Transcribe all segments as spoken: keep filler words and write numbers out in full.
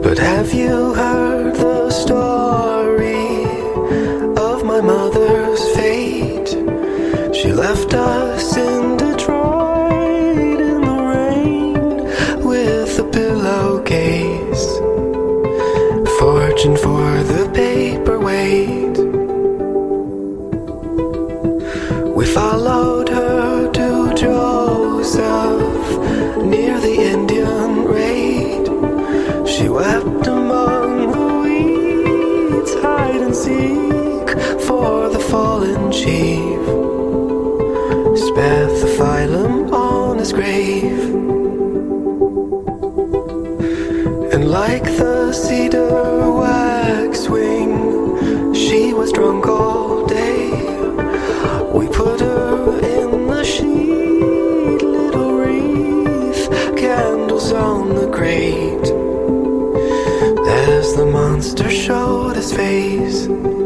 But have you heard the story of my mother's fate? She left us in Detroit in the rain with a pillowcase, fortune for the paperweight. We followed her to Joseph near the Indian raid. She wept among the weeds, hide and seek for the fallen chief. Spathiphyllum on his grave. And like the cedar waxwing, she was drunk all day. We put her in the sheet, little wreath, candles on the grate, as the monster showed his face.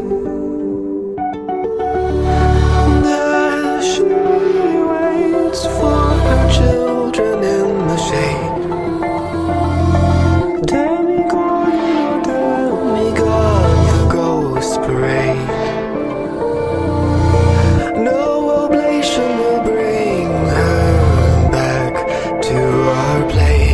And as she waits for her children in the shade, demigod, demigod, the ghost parade. No oblation will bring her back to our place.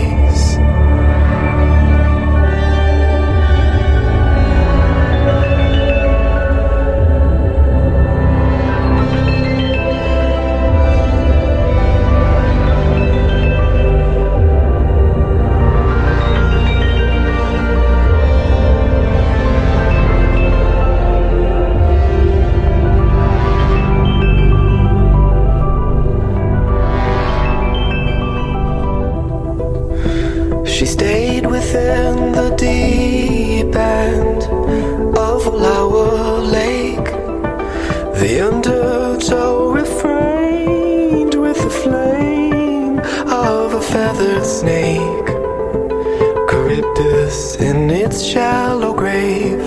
She stayed within the deep end of Wallowa Lake. The undertow refrained with the flame of a feathered snake, Charybdis in its shallow grave.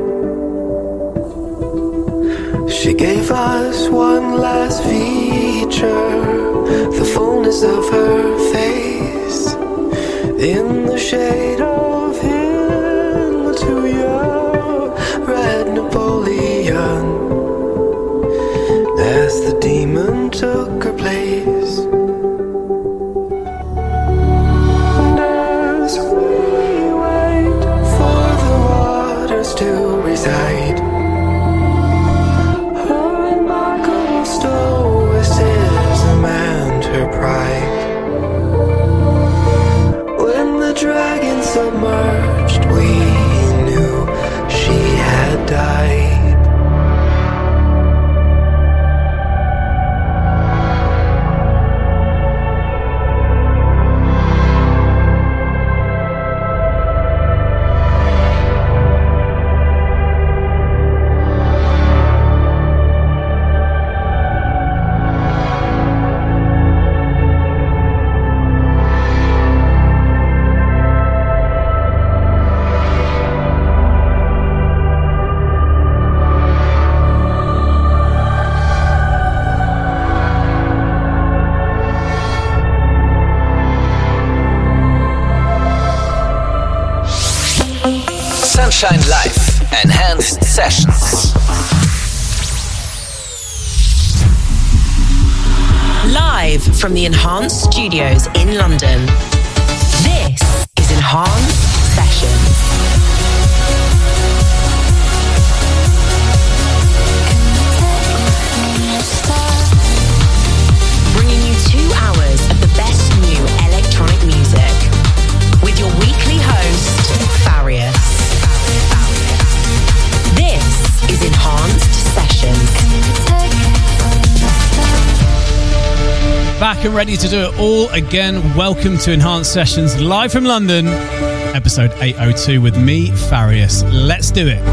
She gave us one last feature, the fullness of her face, in the shade of Hillatuya, red Napoleon, as the demon took her place. And as we wait for the waters to reside, her remarkable stoicism and her pride, dragon submerged, we knew she had died. Sunshine Live Enhanced Sessions. Live from the Enhanced Studios in London, this is Enhanced Sessions. Bringing you two hours of the best new electronic music with your weekly host, Farius. This is Enhanced Sessions. Back and ready to do it all again. Welcome to Enhanced Sessions, live from London, episode eight oh two with me, Farius. Let's do it.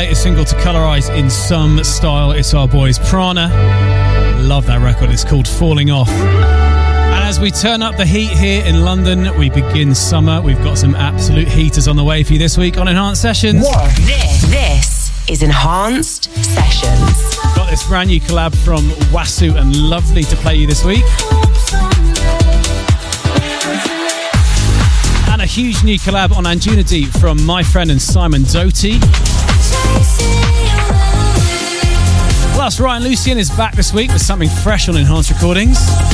latest single to colorise in some style. It's our boys Prana. Love that record. It's called Falling Off. And as we turn up the heat here in London, we begin summer. We've got some absolute heaters on the way for you this week on Enhanced Sessions. What? This, this is Enhanced Sessions. Got this brand new collab from Wasu and Lovely to play you this week. And a huge new collab on Anjuna Deep from my friend and Simon Doty. Plus, Ryan Lucien is back this week with something fresh on Enhanced Recordings.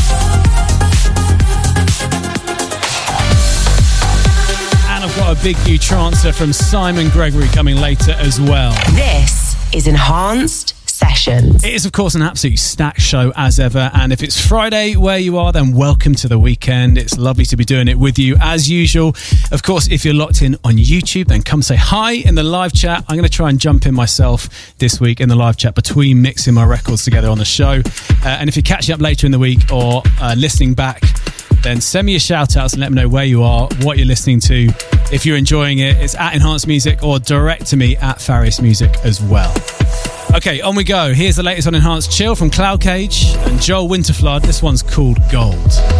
And I've got a big new trancer from Simon Gregory coming later as well. This is Enhanced Sessions. It is, of course, an absolute stacked show as ever. And if it's Friday where you are, then welcome to the weekend. It's lovely to be doing it with you as usual. Of course, if you're locked in on YouTube, then come say hi in the live chat. I'm going to try and jump in myself this week in the live chat between mixing my records together on the show. Uh, and if you're catching up later in the week or uh, listening back, then send me a shout out and let me know where you are, what you're listening to. If you're enjoying it, it's at Enhanced Music or direct to me at Farius Music as well. Okay, on we go. Here's the latest on Enhanced Chill from Cloud Cage and Joel Winterflood. This one's called Gold.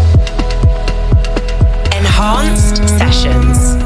Enhanced Sessions.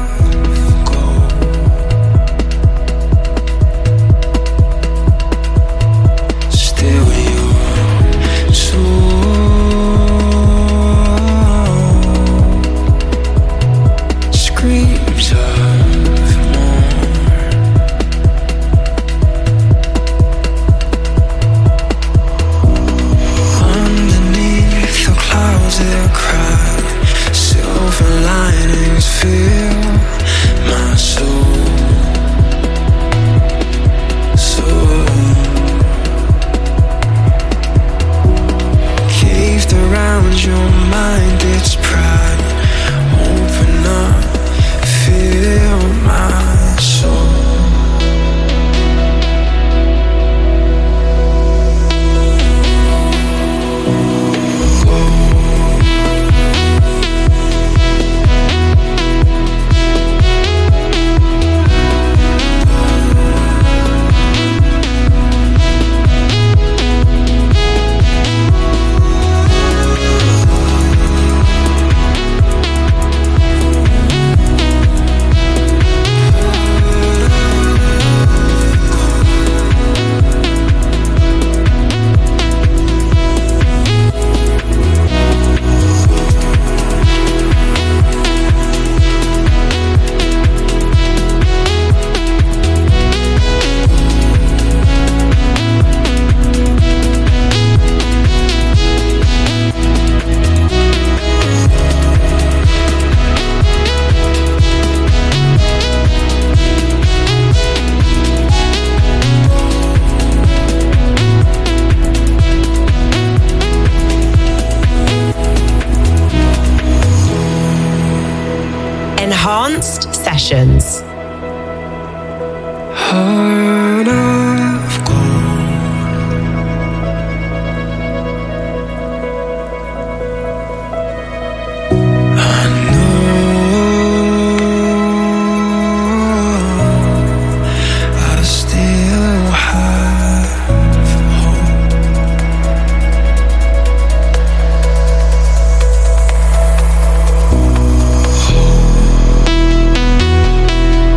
Enhanced Sessions. Heart of gold. I know I still have hope. Hope.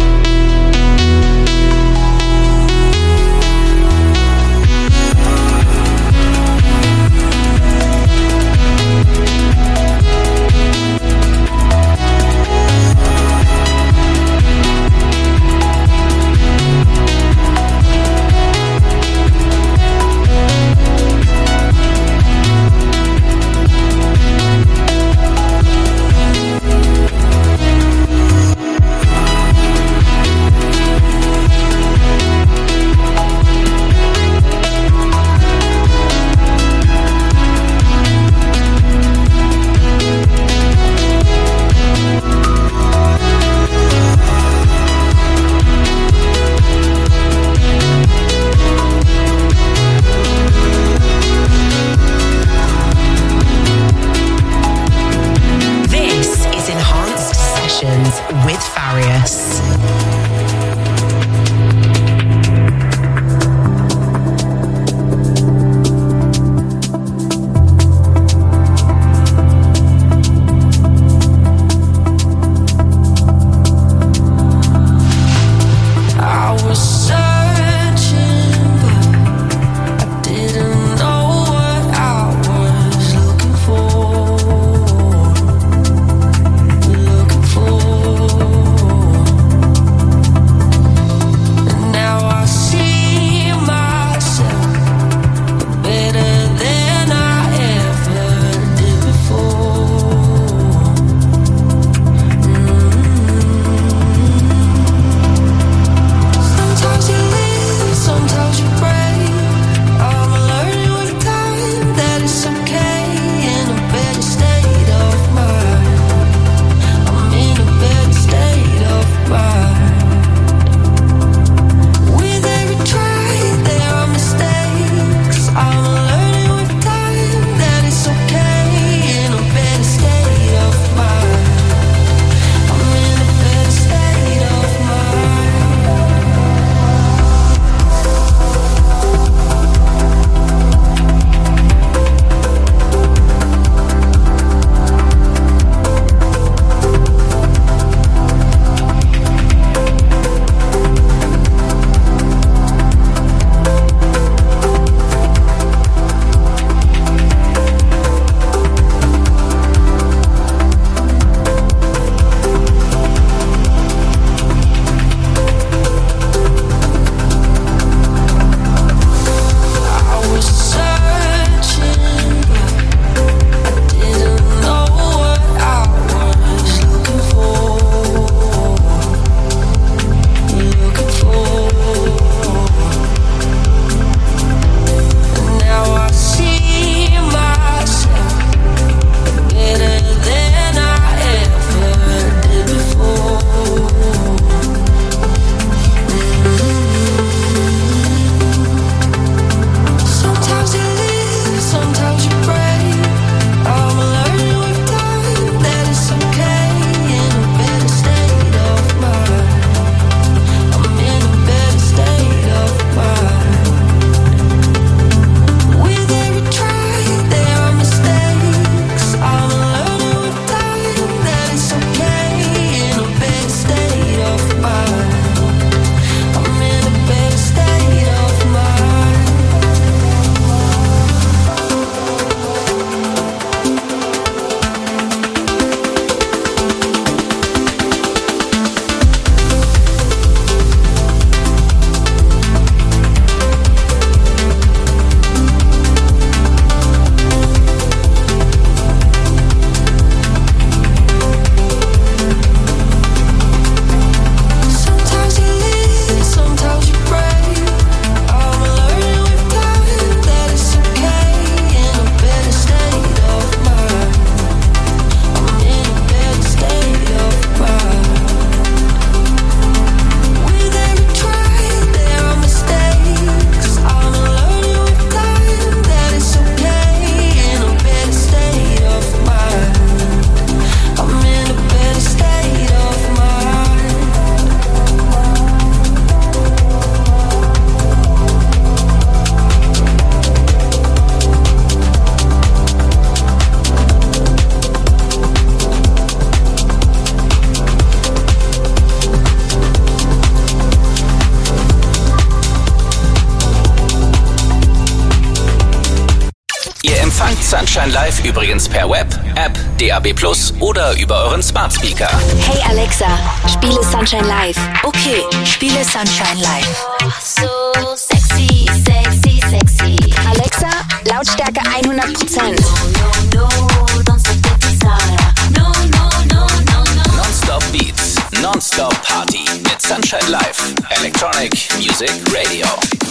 Sunshine Live übrigens per Web, App, D A B plus oder über euren Smart Speaker. Hey Alexa, spiele Sunshine Live. Okay, spiele Sunshine Live. So sexy, sexy, sexy. Alexa, Lautstärke hundert Prozent. No, no, no, don't stop the desire. No, no, no, no, no. Non-Stop Beats, Non-Stop Party mit Sunshine Live, Electronic Music Radio.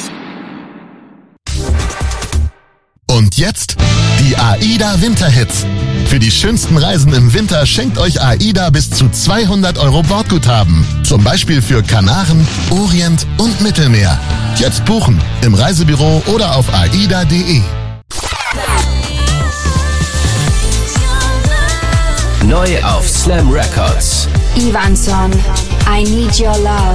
Und jetzt die AIDA Winterhits. Für die schönsten Reisen im Winter schenkt euch AIDA bis zu zweihundert Euro Bordguthaben. Zum Beispiel für Kanaren, Orient und Mittelmeer. Jetzt buchen im Reisebüro oder auf aida punkt de. Neu auf Slam Records. Ivanson, I Need Your Love.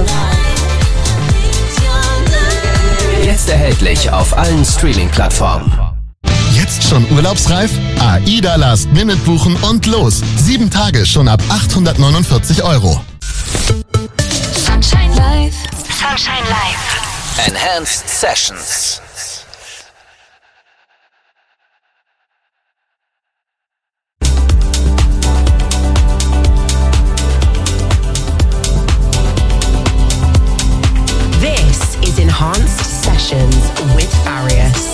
Jetzt erhältlich auf allen Streaming-Plattformen. Jetzt schon urlaubsreif? AIDA Last Minute buchen und los. Sieben Tage schon ab achthundertneunundvierzig Euro. Sunshine Live. Sunshine Live. Enhanced Sessions. This is Enhanced Sessions with Farius.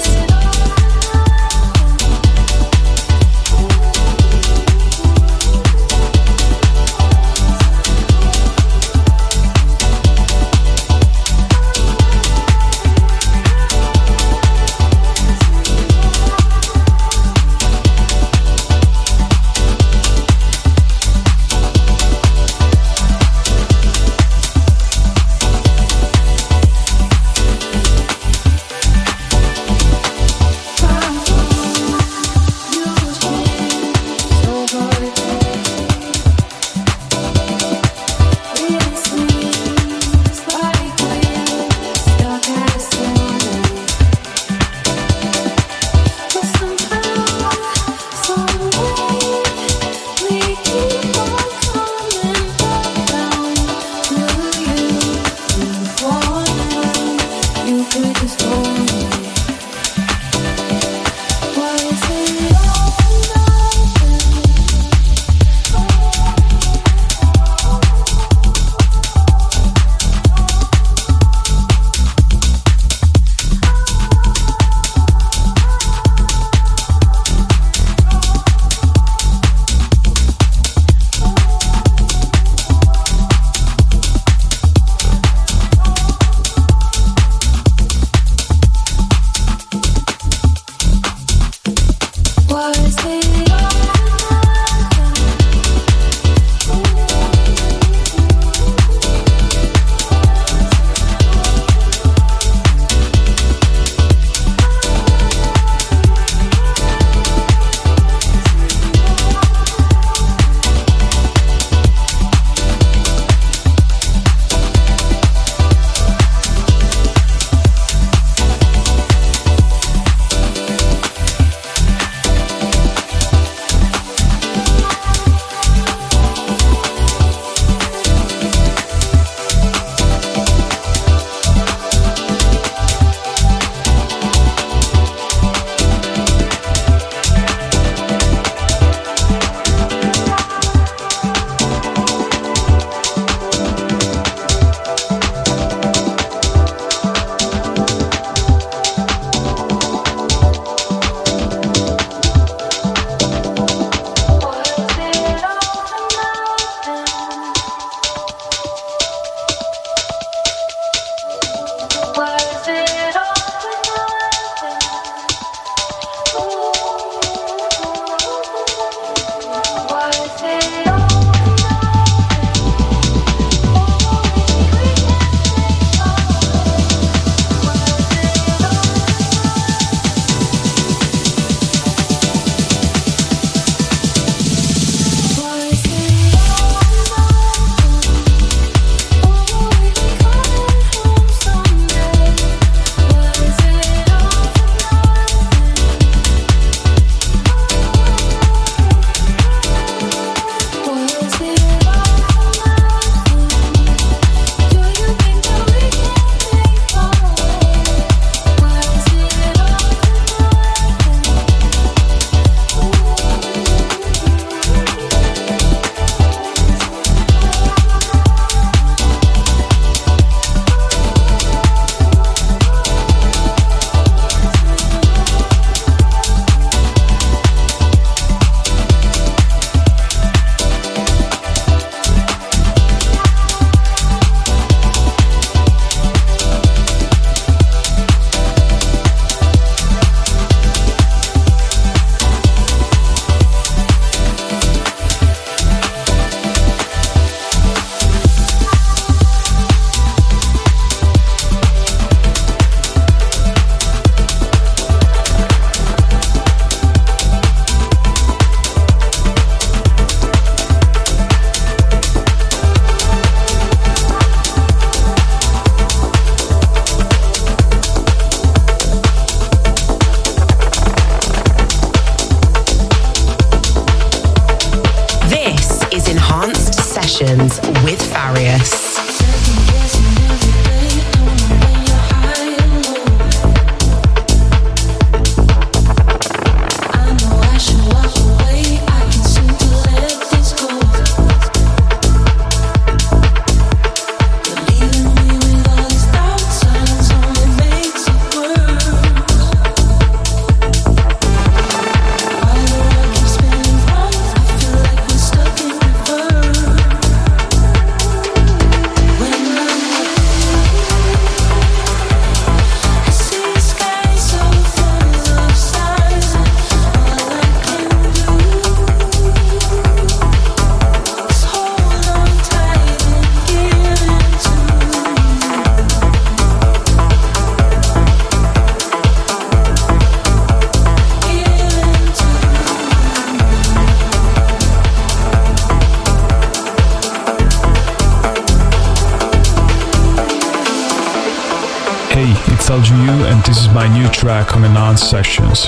and this is my new track on Enhanced Sessions.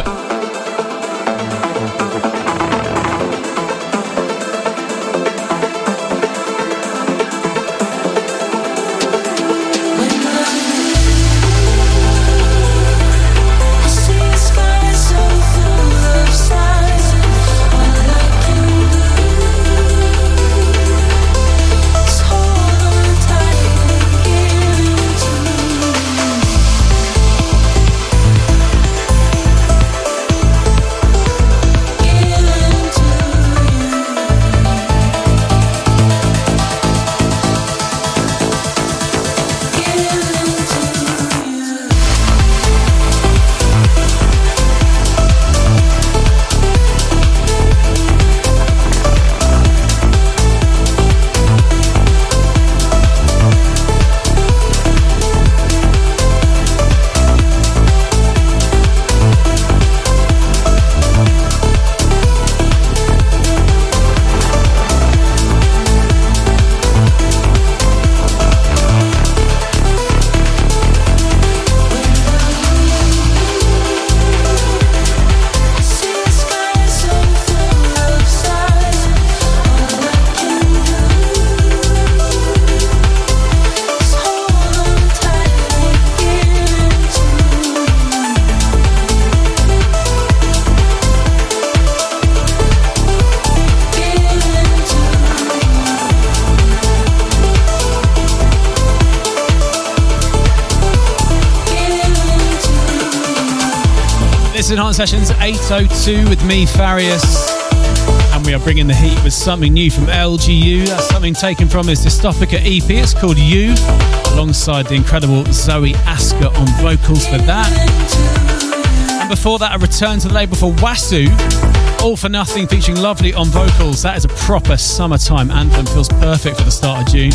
Enhanced Sessions eight oh two with me, Farius, and we are bringing the heat with something new from L G U. That's something taken from his Dystopica E P. It's called You, alongside the incredible Zoe Asker on vocals for that. And before that, a return to the label for Wasu, All for Nothing featuring Lovely on vocals. That is a proper summertime anthem, feels perfect for the start of June.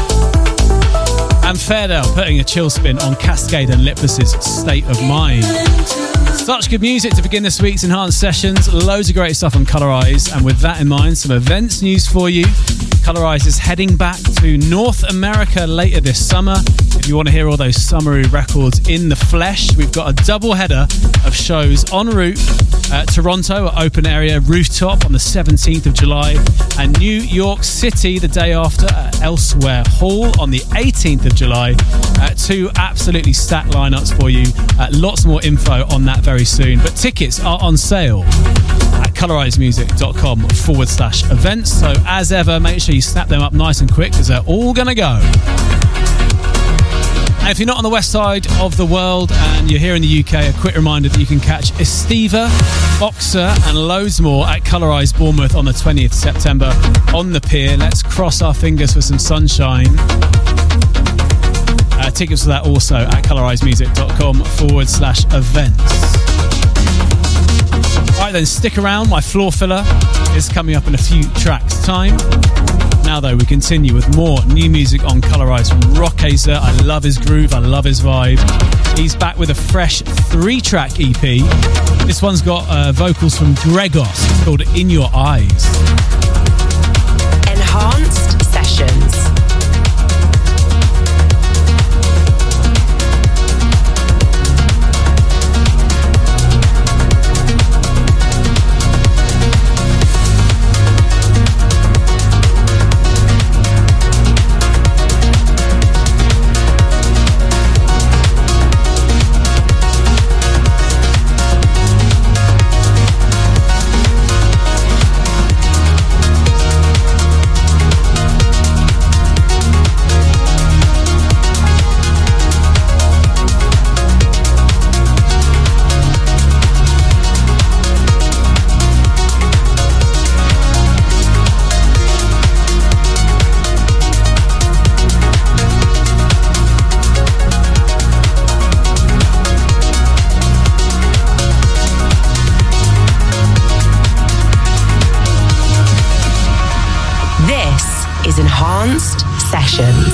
And Fairdale putting a chill spin on Cascade and Lipless's State of Mind. Such good music to begin this week's Enhanced Sessions. Loads of great stuff on Colorize. And with that in mind, some events news for you. Colorize is heading back to North America later this summer. If you want to hear all those summery records in the flesh, we've got a double header of shows en route. Uh, Toronto at Open Area Rooftop on the seventeenth of July, and New York City the day after at Elsewhere Hall on the eighteenth of July. Uh, two absolutely stacked lineups for you. Uh, lots more info on that very soon, but tickets are on sale at colorizemusic.com forward slash events. So as ever, make sure you snap them up nice and quick because they're all going to go. And if you're not on the west side of the world and you're here in the U K, a quick reminder that you can catch Estiva, Boxer and loads more at Colorize Bournemouth on the twentieth of September on the pier. Let's cross our fingers for some sunshine. Uh, tickets for that also at colorizemusic.com forward slash events. Right then, stick around. My floor filler is coming up in a few tracks' time. Now though, we continue with more new music on Colorize from Rockazer. I love his groove, I love his vibe. He's back with a fresh three-track E P. This one's got uh, vocals from Gregos. It's called In Your Eyes. Enhanced Sessions. Enhanced Sessions.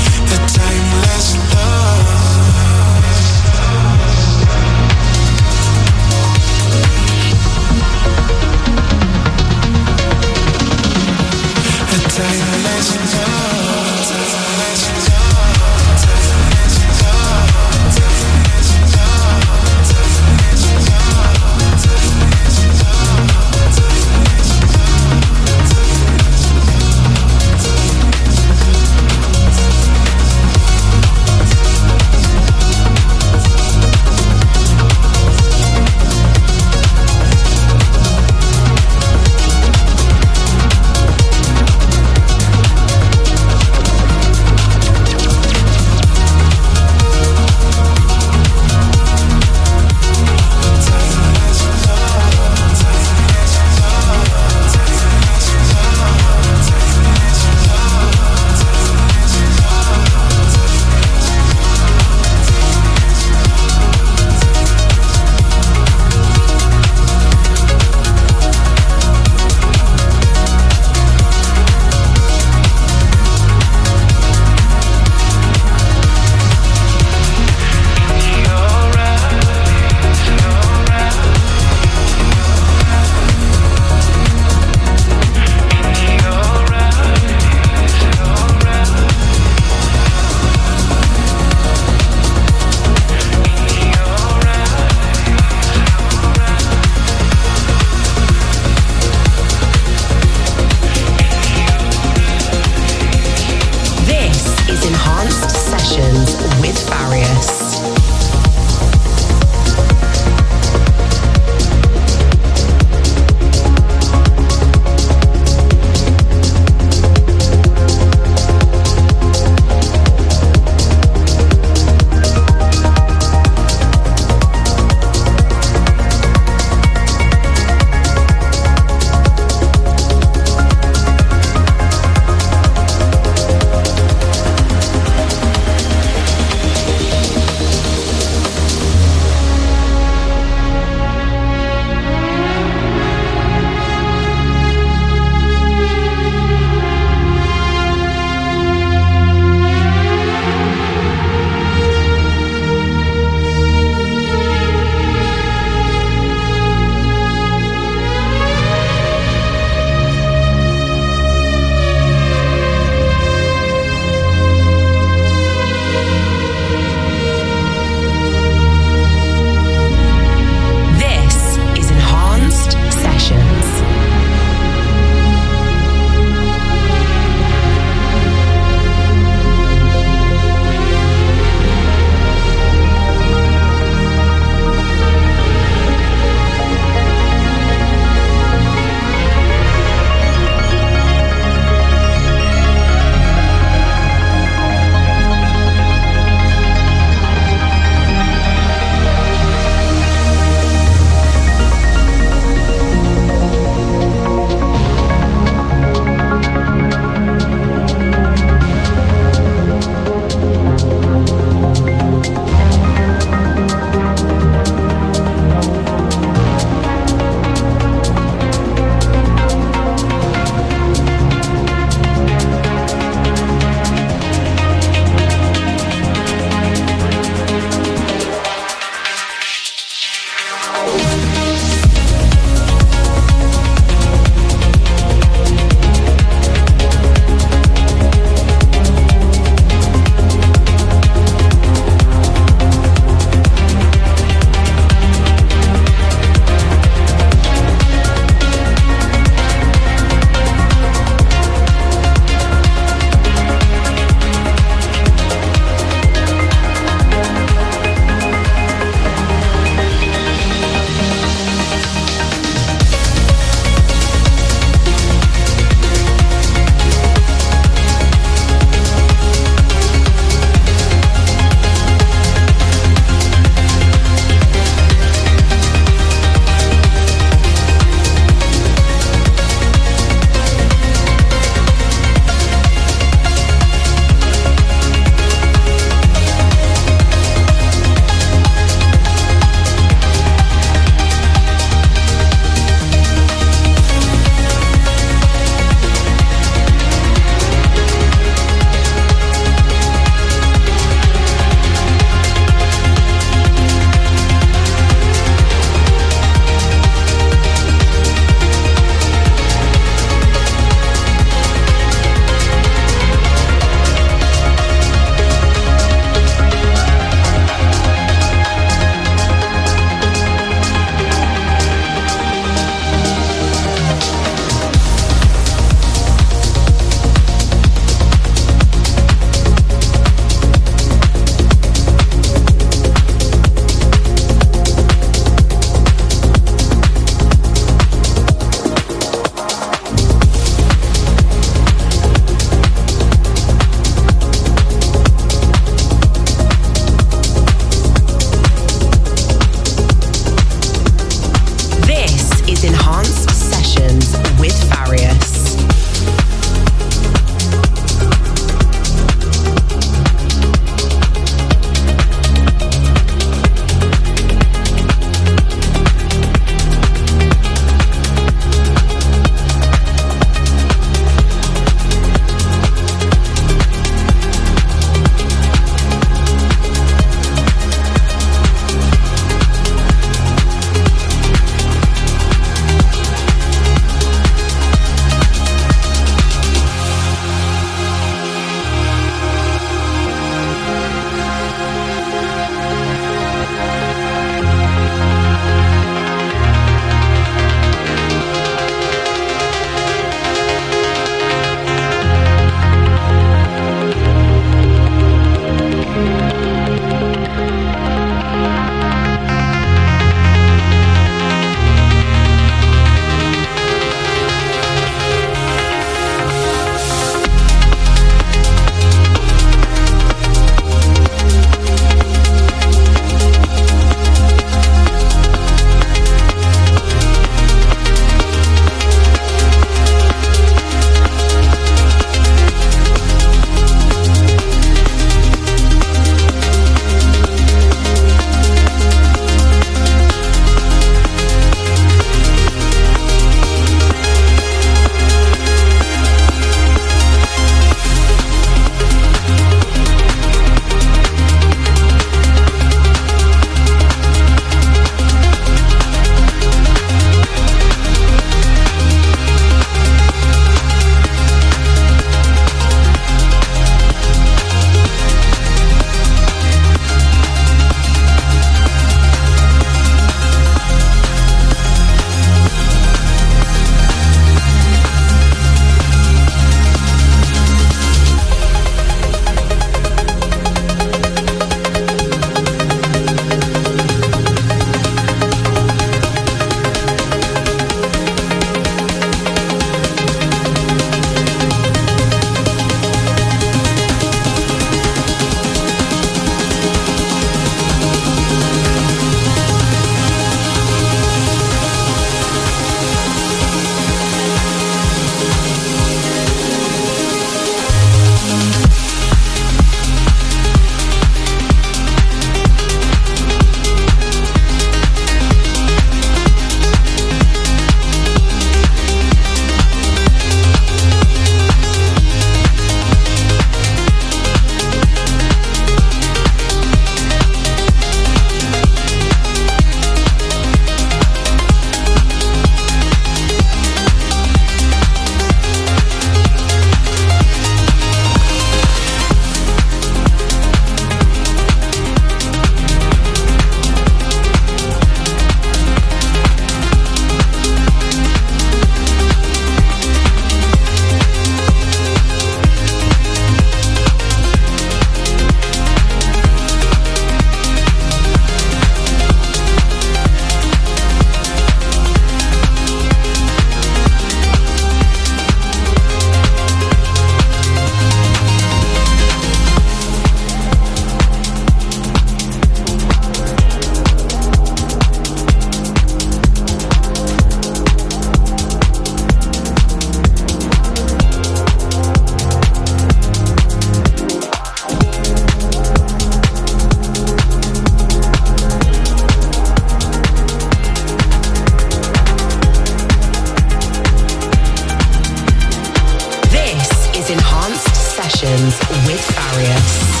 Sessions with Farius.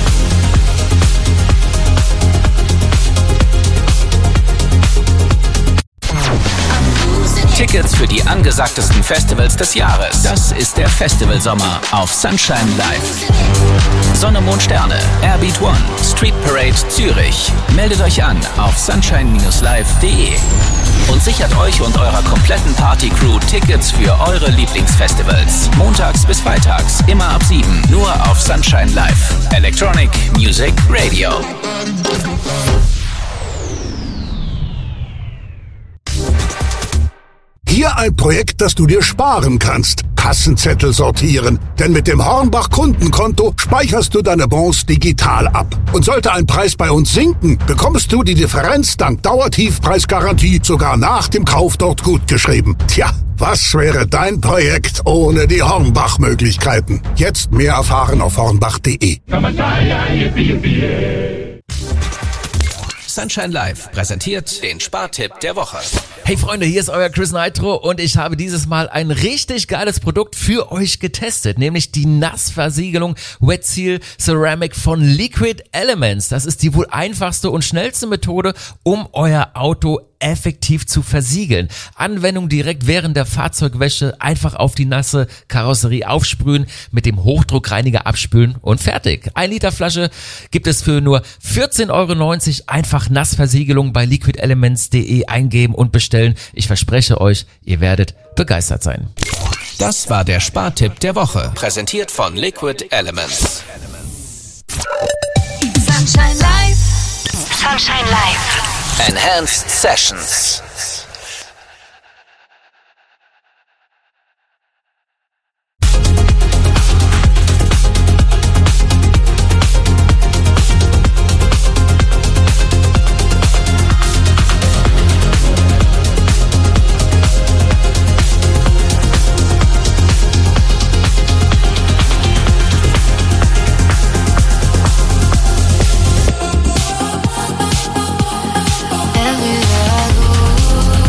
Tickets für die angesagtesten Festivals des Jahres. Das ist der Festivalsommer auf Sunshine Live. Sonne, Mond, Sterne, Airbeat One, Street Parade Zürich. Meldet euch an auf sunshine live punkt de und sichert euch und eurer kompletten Party-Crew Tickets für eure Lieblingsfestivals. Montags bis freitags, immer ab sieben, nur auf Sunshine Live. Electronic Music Radio. Hier ein Projekt, das du dir sparen kannst. Kassenzettel sortieren. Denn mit dem Hornbach Kundenkonto speicherst du deine Bons digital ab. Und sollte ein Preis bei uns sinken, bekommst du die Differenz dank Dauertiefpreisgarantie sogar nach dem Kauf dort gutgeschrieben. Tja, was wäre dein Projekt ohne die Hornbach-Möglichkeiten? Jetzt mehr erfahren auf hornbach punkt de. Sunshine Live präsentiert den Spartipp der Woche. Hey Freunde, hier ist euer Chris Nitro und ich habe dieses Mal ein richtig geiles Produkt für euch getestet, nämlich die Nassversiegelung Wet Seal Ceramic von Liquid Elements. Das ist die wohl einfachste und schnellste Methode, um euer Auto effektiv zu versiegeln. Anwendung direkt während der Fahrzeugwäsche, einfach auf die nasse Karosserie aufsprühen, mit dem Hochdruckreiniger abspülen und fertig. Ein Liter Flasche gibt es für nur vierzehn Euro neunzig. Einfach Nassversiegelung bei liquid elements punkt de eingeben und bestellen. Ich verspreche euch, ihr werdet begeistert sein. Das war der Spartipp der Woche, präsentiert von Liquid Elements. Sunshine Live. Sunshine Live. Enhanced Sessions. Everywhere I go,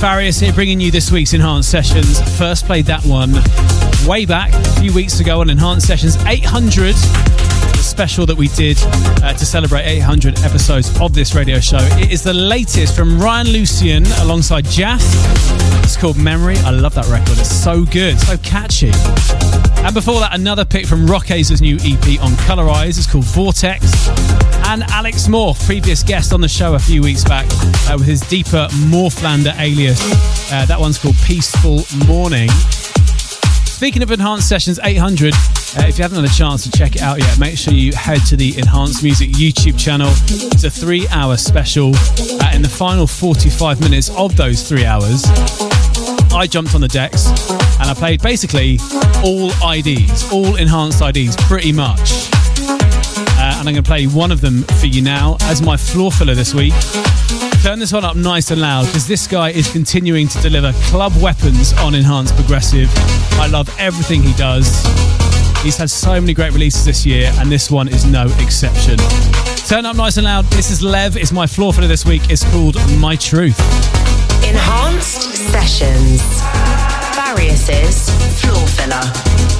Farius here, bringing you this week's Enhanced Sessions. First played that one way back a few weeks ago on Enhanced Sessions eight hundred, the special that we did uh, to celebrate eight hundred episodes of this radio show. It is the latest from Ryan Lucian alongside Jaff. It's called Memory. I love that record. It's so good, so catchy. And before that, another pick from Rockazer's new E P on Colorize. It's called Vortex. And Alex Moore, previous guest on the show a few weeks back uh, with his deeper Morphlander alias. Uh, that one's called Peaceful Morning. Speaking of Enhanced Sessions eight hundred, uh, if you haven't had a chance to check it out yet, make sure you head to the Enhanced Music YouTube channel. It's a three-hour special. Uh, in the final forty-five minutes of those three hours, I jumped on the decks and I played basically all I Ds, all enhanced I Ds, pretty much. Uh, and I'm going to play one of them for you now as my floor filler this week. Turn this one up nice and loud because this guy is continuing to deliver club weapons on Enhanced Progressive. I love everything he does. He's had so many great releases this year and this one is no exception. Turn up nice and loud. This is Lev. It's my floor filler this week. It's called My Truth. Enhanced Sessions. Farius's floor filler.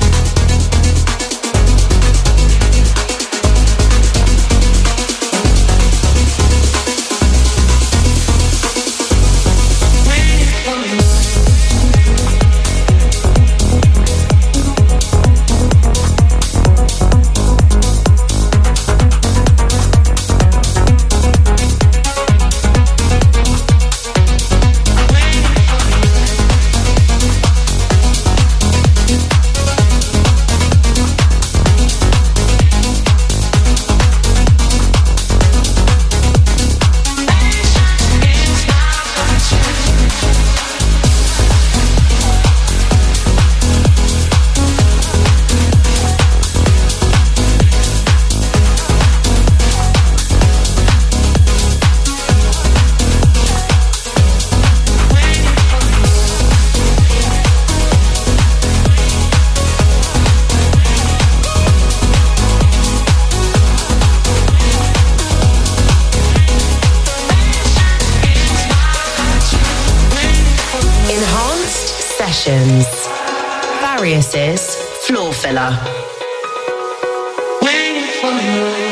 Farius's floor filler. Waiting for you.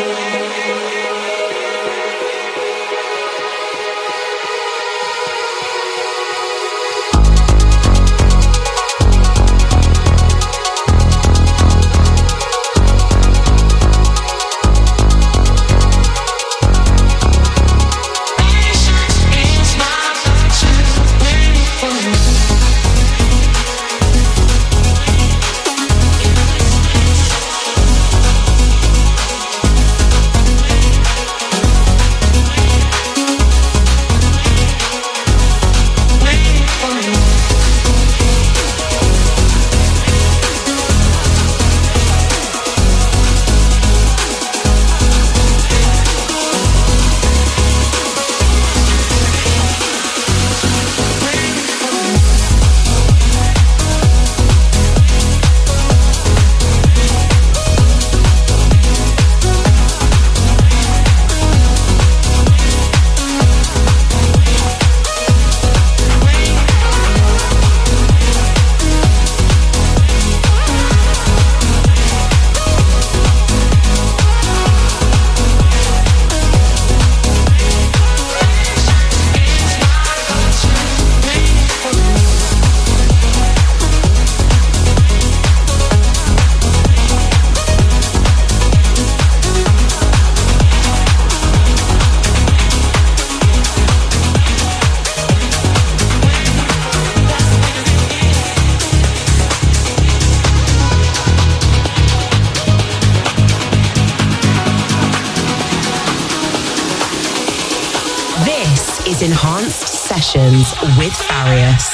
Enhanced Sessions with Farius.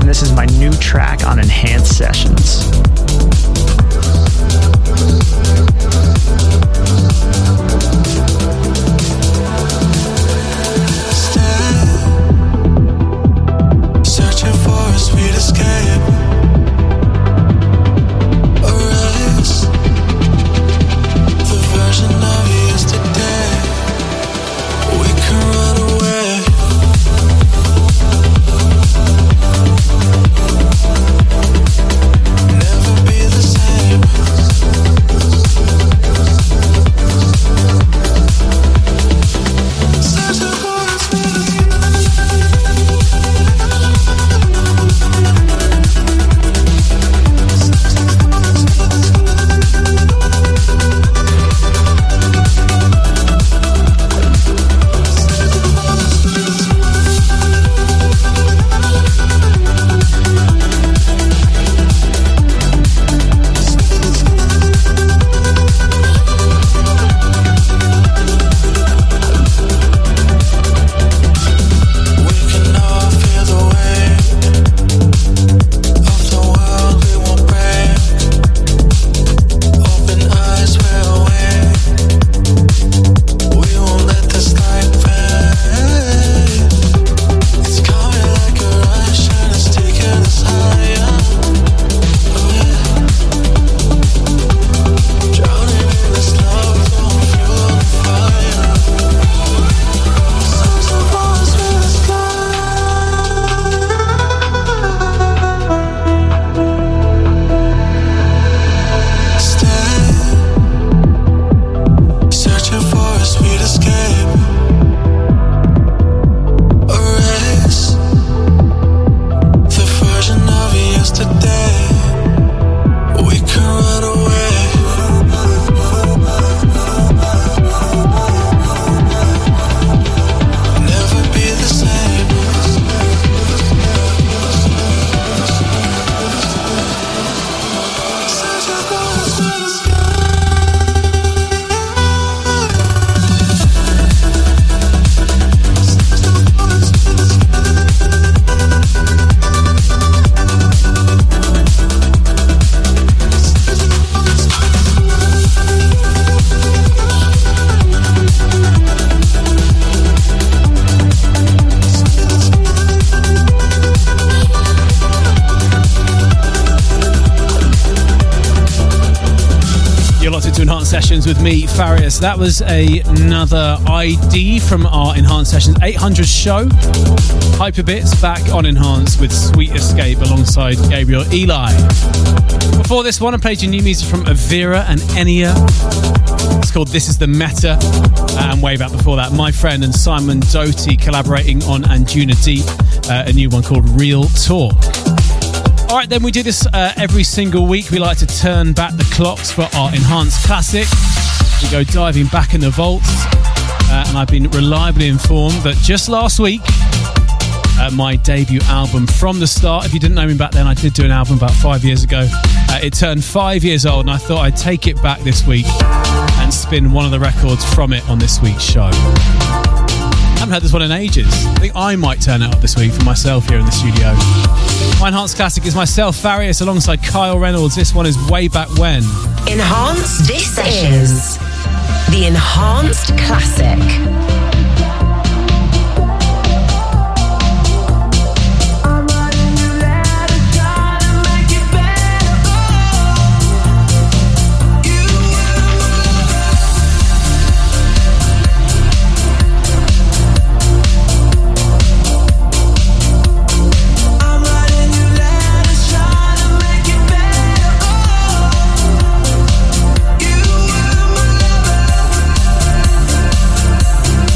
and this is my new track on Enhanced Sessions. Sessions with me, Farius. That was a, another I D from our Enhanced Sessions eight hundred show. Hyperbits back on Enhanced with Sweet Escape alongside Gabriel Eli. Before this one, I played you new music from Avira and Enya. It's called This Is The Meta. And way back before that, My Friend and Simon Doty collaborating on Anjuna Deep, uh, a new one called Real Talk. All right, then we do this uh, every single week. We like to turn back the clocks for our Enhanced Classic. We go diving back in the vaults. Uh, and I've been reliably informed that just last week, uh, my debut album From The Start, if you didn't know me back then, I did do an album about five years ago. Uh, it turned five years old, and I thought I'd take it back this week and spin one of the records from it on this week's show. I haven't heard this one in ages. I think I might turn it up this week for myself here in the studio. My Enhanced Classic is myself, Farius, alongside Kyle Reynolds. This one is Way Back When. Enhanced This is the Enhanced Classic. You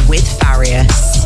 with Farius.